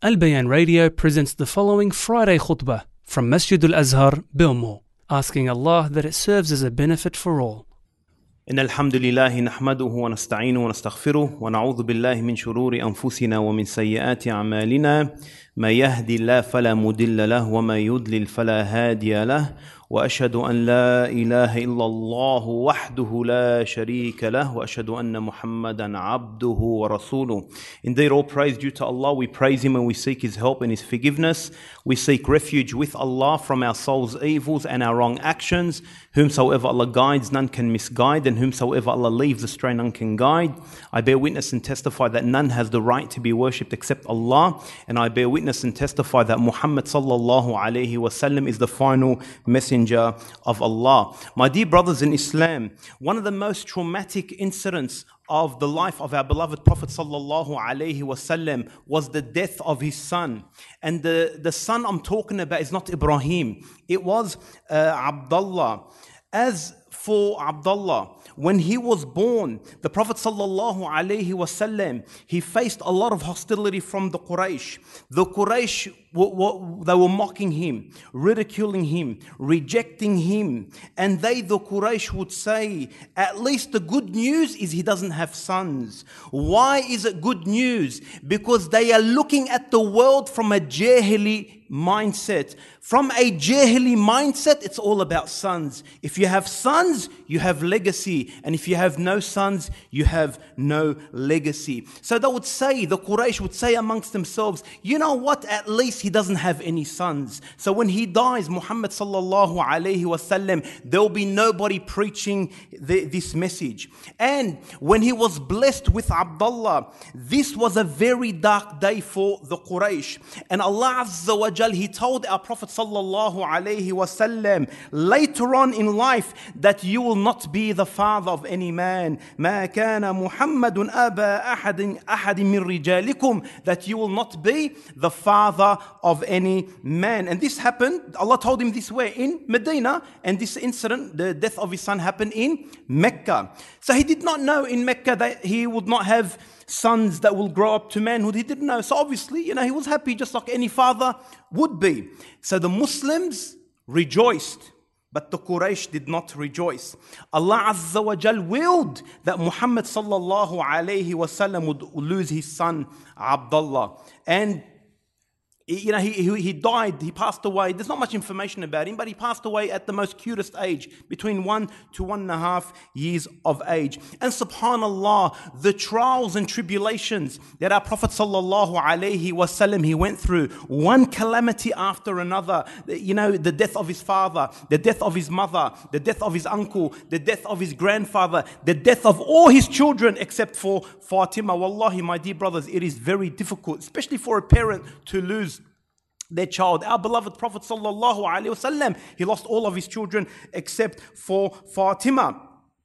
Al Bayan Radio presents the following Friday khutbah from Masjid Al-Azhar, Bilmo, asking Allah that it serves as a benefit for all. إن الحمد لله نحمده ونستعينه ونستغفره ونعوذ بالله من شرور أنفسنا ومن سيئات أعمالنا ما يهدي الله فلا مضل له وما يضلل فلا هادي له وأشهد أن لا إله إلا الله وحده لا شريك له وأشهد أن محمدا عبده ورسوله. Indeed, all praise due to Allah. We praise Him and we seek His help and His forgiveness. We seek refuge with Allah from our soul's evils and our wrong actions. Whomsoever Allah guides, none can misguide, and whomsoever Allah leaves astray, none can guide. I bear witness and testify that none has the right to be worshipped except Allah, and I bear witness and testify that Muhammad sallallahu alaihi wasallam is the final messenger of Allah. My dear brothers in Islam, one of the most traumatic incidents of the life of our beloved Prophet sallallahu alaihi wasallam was the death of his son. And the son I'm talking about is not Ibrahim. It was Abdullah. As for Abdullah, when he was born, the Prophet sallallahu alaihi wasallam, he faced a lot of hostility from the Quraysh. The Quraysh, they were mocking him, ridiculing him, rejecting him. And the Quraysh would say, at least the good news is he doesn't have sons. Why is it good news? Because they are looking at the world from a jahili mindset. From a jahili mindset, it's all about sons. If you have sons, you have legacy. And if you have no sons, you have no legacy. So they would say, the Quraysh would say amongst themselves, you know what, at least he doesn't have any sons. So when he dies, Muhammad sallallahu alayhi wasallam, there will be nobody preaching this message. And when he was blessed with Abdullah, this was a very dark day for the Quraysh. And Allah Azza wa Jal, He told our Prophet sallallahu alayhi wasallam later on in life that you will not be the father of any man. ما كان محمد أبا أحد من رجالكم, that you will not be the father of any man. And this happened, Allah told him this way, in Medina, and this incident, the death of his son, happened in Mecca. So he did not know in Mecca that he would not have sons that will grow up to manhood. He didn't know. So obviously, he was happy just like any father would be. So the Muslims rejoiced, but the Quraysh did not rejoice. Allah Azza wa Jal willed that Muhammad sallallahu alayhi wasallam would lose his son Abdullah. And he died, he passed away. There's not much information about him, but he passed away at the most cutest age, between 1 to 1.5 years of age. And subhanallah, the trials and tribulations that our Prophet sallallahu alaihi wasallam, he went through, one calamity after another. The death of his father, the death of his mother, the death of his uncle, the death of his grandfather, the death of all his children except for Fatima. Wallahi, my dear brothers, it is very difficult, especially for a parent, to lose their child. Our beloved Prophet sallallahu alaihi wasallam, he lost all of his children except for Fatima.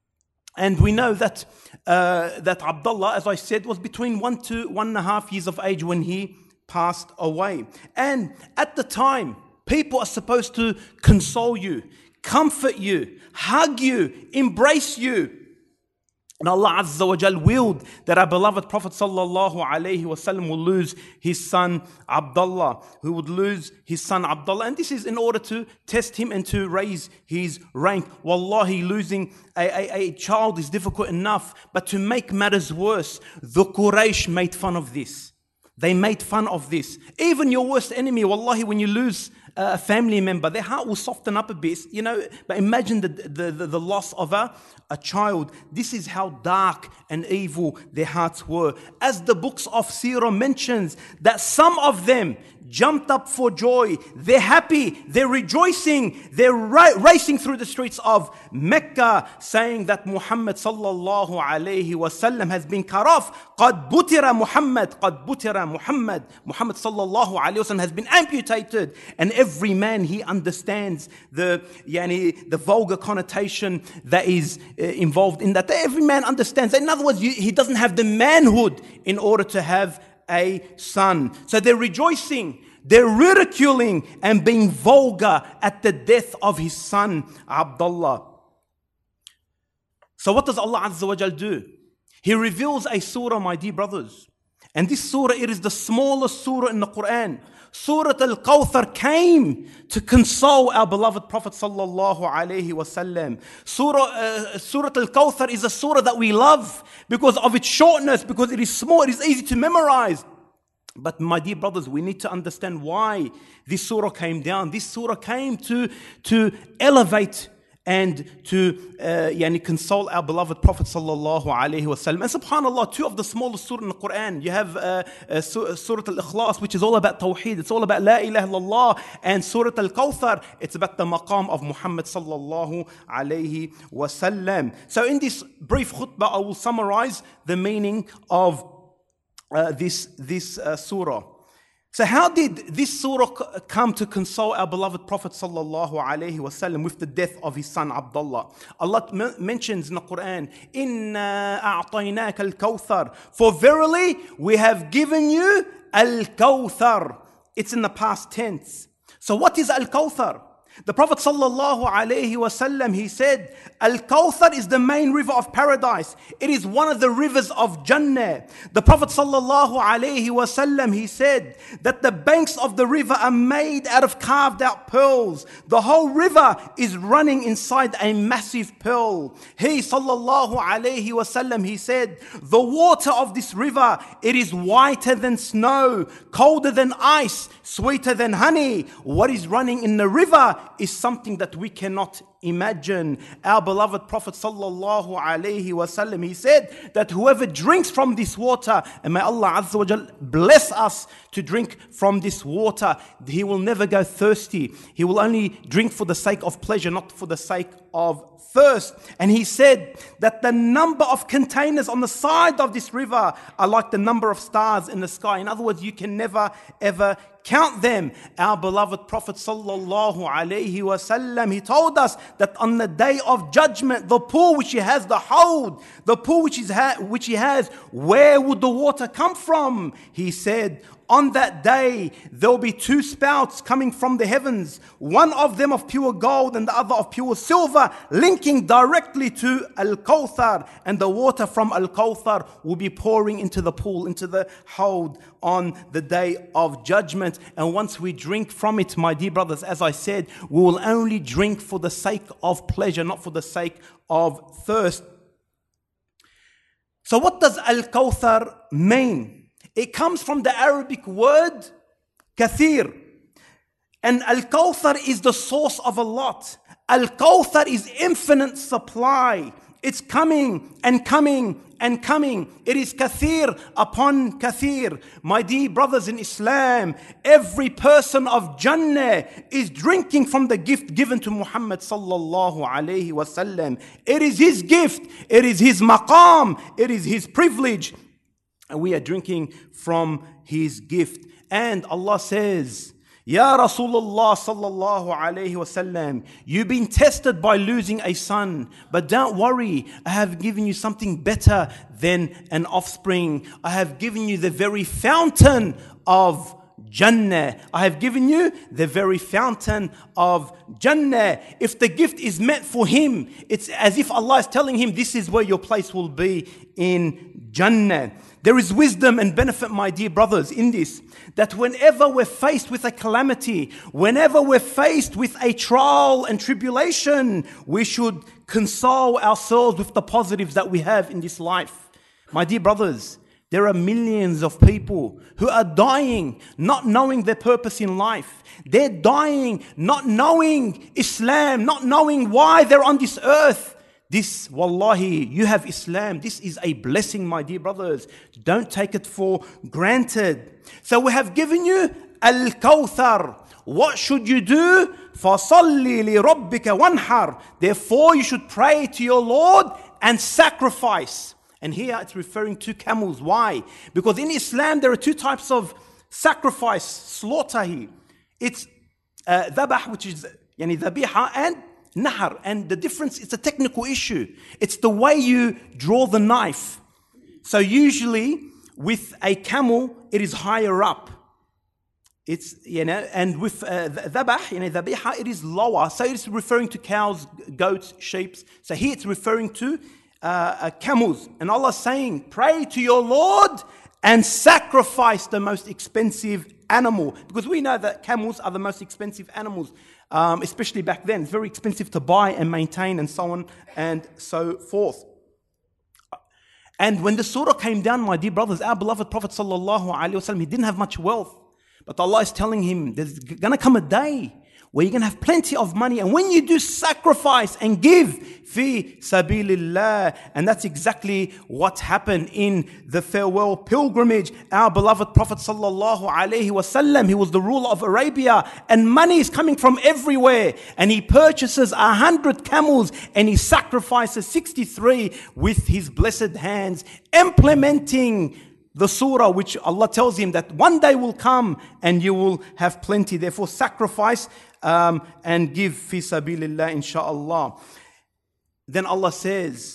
And we know that Abdullah, as I said, was between 1 to 1.5 years of age when he passed away. And at the time, people are supposed to console you, comfort you, hug you, embrace you. And Allah Azza wa Jal willed that our beloved Prophet sallallahu alaihi wasallam will lose his son Abdullah, who would lose his son Abdullah. And this is in order to test him and to raise his rank. Wallahi, losing a child is difficult enough, but to make matters worse, the Quraysh made fun of this. They made fun of this. Even your worst enemy, wallahi, when you lose a family member, their heart will soften up a bit, but imagine the loss of a child. This is how dark and evil their hearts were. As the books of Seerah mentions, that some of them jumped up for joy. They're happy, they're rejoicing, they're racing through the streets of Mecca, saying that Muhammad sallallahu alayhi wasallam has been cut off. قَدْ بُتِرَ Muhammad, قَدْ بُتِرَ Muhammad. Muhammad sallallahu alayhi wasallam has been amputated. And every man, he understands the vulgar connotation that is involved in that. Every man understands. In other words, he doesn't have the manhood in order to have a son. So they're rejoicing, they're ridiculing and being vulgar at the death of his son Abdullah. So what does Allah Azza wa Jal do? He reveals a surah, my dear brothers, And this surah, it is the smallest surah in the Quran. Surah Al-Kawthar came to console our beloved Prophet sallallahu alaihi wasallam. Surah Al-Kawthar is a surah that we love because of its shortness, because it is small, it is easy to memorize. But my dear brothers, we need to understand why this surah came down. This surah came to elevate and to console our beloved Prophet sallallahu alaihi wasallam. And subhanallah, two of the smallest surah in the Quran. You have Surah Al-Ikhlas, which is all about Tawheed. It's all about La ilaha illallah. And Surah Al-Kawthar, it's about the maqam of Muhammad sallallahu alaihi wasallam. So in this brief khutbah, I will summarize the meaning of this surah. So how did this surah come to console our beloved Prophet sallallahu alaihi wasallam with the death of his son Abdullah? Allah mentions in the Quran, "Inna a'tainaka al-kawthar," for verily we have given you al-kawthar. It's in the past tense. So what is al-kawthar? The Prophet sallallahu alaihi wasallam, he said, Al-Kawthar is the main river of paradise. It is one of the rivers of Jannah. The Prophet sallallahu alaihi wasallam, he said that the banks of the river are made out of carved out pearls. The whole river is running inside a massive pearl. He sallallahu alaihi wasallam, he said, the water of this river, it is whiter than snow, colder than ice, sweeter than honey. What is running in the river is something that we cannot imagine. Our beloved Prophet sallallahu alaihi wasallam, he said that whoever drinks from this water, and may Allah Azza wa Jal bless us to drink from this water, he will never go thirsty. He will only drink for the sake of pleasure, not for the sake of thirst. And he said that the number of containers on the side of this river are like the number of stars in the sky. In other words, you can never ever count them. Our beloved Prophet sallallahu alaihi wasallam, he told us that on the day of judgment, the pool which he has, the hawd, the pool which he has, where would the water come from? He said, on that day, there will be two spouts coming from the heavens, one of them of pure gold and the other of pure silver, linking directly to Al-Kawthar, and the water from Al-Kawthar will be pouring into the pool, into the hawd on the day of judgment. And once we drink from it, my dear brothers, as I said, we will only drink for the sake of pleasure, not for the sake of thirst. So what does Al-Kawthar mean? It comes from the Arabic word kathir. And Al-Kawthar is the source of a lot. Al-Kawthar is infinite supply. It's coming and coming and coming. It is kathir upon kathir. My dear brothers in Islam, every person of Jannah is drinking from the gift given to Muhammad sallallahu alaihi wasallam. It is his gift. It is his maqam. It is his privilege. And we are drinking from his gift. And Allah says, Ya Rasulullah sallallahu alayhi wasallam, you've been tested by losing a son, but don't worry, I have given you something better than an offspring. I have given you the very fountain of Jannah. I have given you the very fountain of Jannah. If the gift is meant for him, it's as if Allah is telling him, this is where your place will be in Jannah. There is wisdom and benefit, my dear brothers, in this, that whenever we're faced with a calamity, whenever we're faced with a trial and tribulation, we should console ourselves with the positives that we have in this life. My dear brothers, there are millions of people who are dying, not knowing their purpose in life. They're dying, not knowing Islam, not knowing why they're on this earth. This, wallahi, you have Islam. This is a blessing, my dear brothers. Don't take it for granted. So we have given you Al-Kawthar. What should you do? فَصَلِّ لِرَبِّكَ وَانْحَرْ. Therefore, you should pray to your Lord and sacrifice. And here it's referring to camels. Why? Because in Islam, there are two types of sacrifice, slaughter here. It's dhabah, which is dhabiha, and nahar. And the difference, it's a technical issue. It's the way you draw the knife. So usually with a camel, it is higher up. It's, and with dhabah, dhabiha, it is lower. So it's referring to cows, goats, sheep. So here it's referring to camels. And Allah is saying, pray to your Lord and sacrifice the most expensive animal. Because we know that camels are the most expensive animals, especially back then. It's very expensive to buy and maintain and so on and so forth. And when the surah came down, my dear brothers, our beloved Prophet sallallahu alaihi wasallam, he didn't have much wealth. But Allah is telling him, there's going to come a day where you're going to have plenty of money. And when you do sacrifice and give, fi sabilillah, and that's exactly what happened in the farewell pilgrimage. Our beloved Prophet sallallahu alaihi wasallam, he was the ruler of Arabia, and money is coming from everywhere. And he purchases 100 camels and he sacrifices 63 with his blessed hands, implementing the surah which Allah tells him that one day will come and you will have plenty. Therefore sacrifice and give fi sabilillah, insha'Allah. Then Allah says,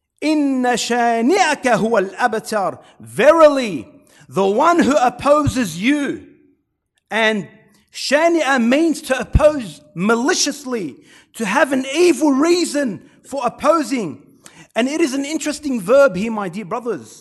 Inna shani'aka huwa al-abtar. Verily, the one who opposes you. And shani'a means to oppose maliciously, to have an evil reason for opposing. And it is an interesting verb here, my dear brothers.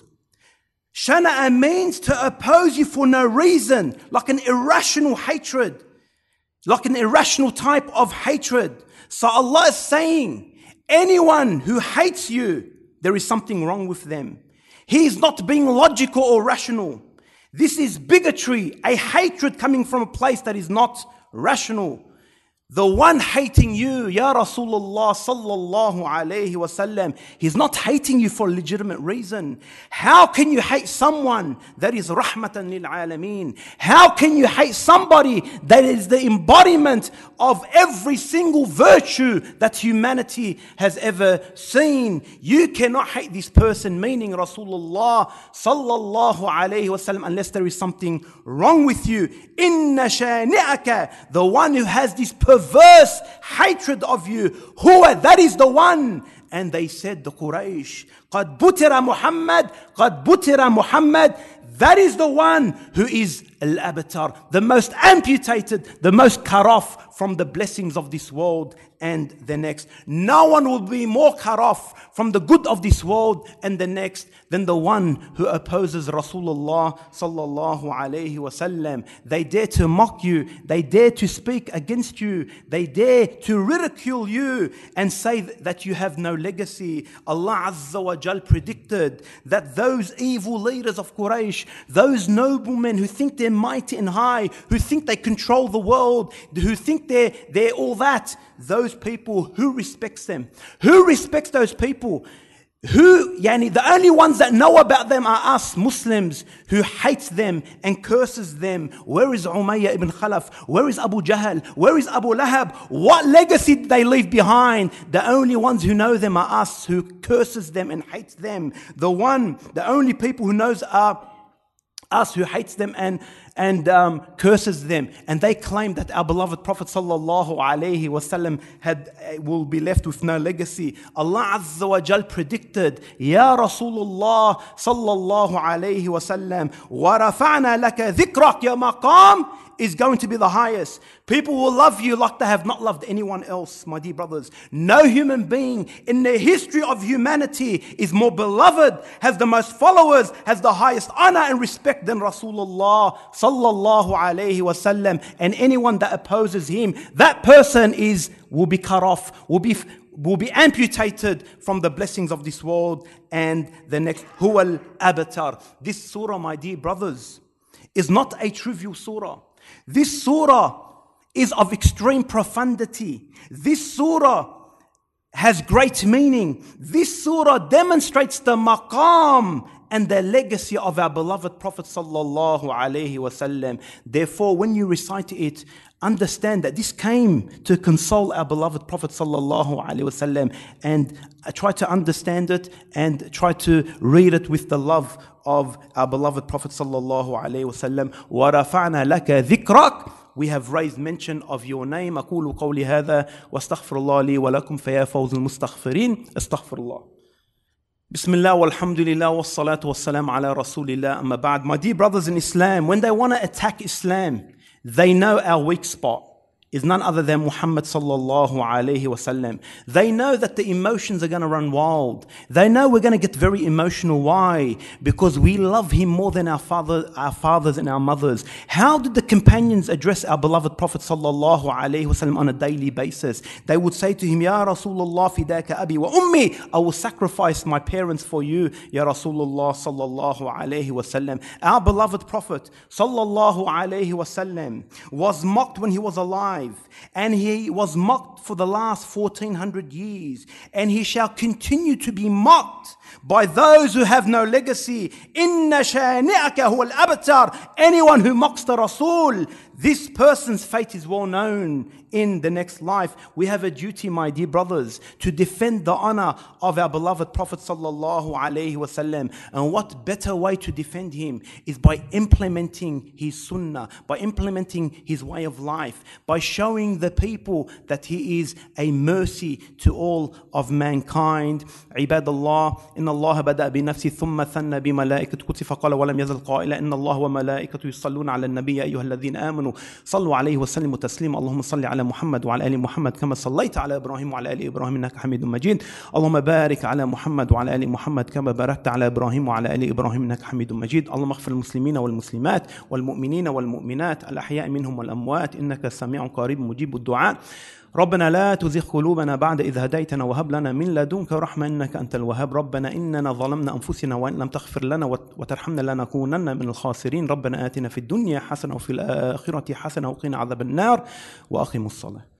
Shana'a means to oppose you for no reason, like an irrational hatred, like an irrational type of hatred. So Allah is saying, anyone who hates you, there is something wrong with them. He is not being logical or rational. This is bigotry, a hatred coming from a place that is not rational. The one hating you, Ya Rasulullah sallallahu alayhi wasallam, he's not hating you for a legitimate reason. How can you hate someone that is rahmatan lil alameen? How can you hate somebody that is the embodiment of every single virtue that humanity has ever seen? You cannot hate this person, meaning Rasulullah sallallahu alayhi wasallam, unless there is something wrong with you. Inna shani'aka, the one who has this perverse hatred of you, huwa, that is the one. And they said, the Quraysh, qad butira Muhammad, qad butira Muhammad, that is the one who is al-abtar, the most amputated, the most cut off from the blessings of this world and the next. No one will be more cut off from the good of this world and the next than the one who opposes Rasulullah sallallahu alayhi wasallam. They dare to mock you, they dare to speak against you, they dare to ridicule you and say that you have no legacy. Allah Azza wa Jal predicted that those evil leaders of Quraysh, those noblemen who think they're mighty and high, who think they control the world, who think they're all that, those people, who respects them? Who respects those people? The only ones that know about them are us Muslims, who hates them and curses them. Where is Umayyah ibn Khalaf? Where is Abu Jahl? Where is Abu Lahab? What legacy did they leave behind? The only ones who know them are us, who curses them and hates them. The only people who knows are us, who hates them and curses them. And they claim that our beloved Prophet sallallahu alaihi wasallam will be left with no legacy. Allah Azza wa Jal predicted, Ya Rasulullah sallallahu alaihi wasallam, wa rafa'na laka dhikrak, ya maqam is going to be the highest. People will love you like they have not loved anyone else, my dear brothers. No human being in the history of humanity is more beloved, has the most followers, has the highest honor and respect than Rasulullah sallallahu alayhi wasallam. And anyone that opposes him, that person will be cut off, will be amputated from the blessings of this world and the next. Huwa al-abtar. This surah, my dear brothers, is not a trivial surah. This surah is of extreme profundity. This surah has great meaning. This surah demonstrates the maqam and the legacy of our beloved Prophet sallallahu alaihi wasallam. Therefore, when you recite it, understand that this came to console our beloved Prophet sallallahu alaihi wasallam, and try to understand it and try to read it with the love of our beloved Prophet sallallahu alaihi wasallam. Wa rafa'na laka dhikrak. We have raised mention of your name. أقول قولي هذا واستغفر الله لي ولكم فيا فوز المستغفرين. استغفر الله. Bismillah walhamdulillah wassalatu wassalam ala rasulillah amma ba'd. My dear brothers in Islam, when they want to attack Islam, they know our weak spot. is none other than Muhammad sallallahu alayhi wasallam. They know that the emotions are going to run wild. They know we're going to get very emotional. Why? Because we love him more than our fathers and our mothers. How did the companions address our beloved Prophet sallallahu alayhi wasallam on a daily basis? They would say to him, Ya Rasulullah fidaka abi wa ummi, I will sacrifice my parents for you, Ya Rasulullah sallallahu alayhi wasallam. Our beloved Prophet sallallahu alayhi wasallam was mocked when he was alive, and he was mocked for the last 1400 years, and he shall continue to be mocked by those who have no legacy. Inna shani'aka huwa al-abtar. Anyone who mocks the Rasul, this person's fate is well known in the next life. We have a duty, my dear brothers, to defend the honor of our beloved Prophet sallallahu alaihi wasallam. And what better way to defend him is by implementing his sunnah, by implementing his way of life, by showing the people that he is a mercy to all of mankind. Ibadallah, inna Allah bada bi nafsi thumma thanna bi malaikati kutifa qala wa lam yazal qaila inna Allah wa malaikatu yusalluna ala an-nabiy ayyuhalladhina amanu صلوا عليه وسلموا تسليما اللهم صل على محمد وعلى آل محمد كما صليت على إبراهيم وعلى آل إبراهيم إنك حميد مجيد اللهم بارك على محمد وعلى آل محمد كما باركت على إبراهيم وعلى آل إبراهيم إنك حميد مجيد اللهم اغفر المسلمين والمسلمات والمؤمنين والمؤمنات الأحياء منهم والأموات إنك سميع قريب مجيب الدعاء ربنا لا تزغ قلوبنا بعد إذ هديتنا وهب لنا من لدنك رحمة إنك أنت الوهاب ربنا إننا ظلمنا أنفسنا وإن لم تغفر لنا وترحمنا لنكونن من الخاسرين ربنا آتنا في الدنيا حسنة وفي الآخرة حسنة وقنا عذاب النار وأقم الصلاة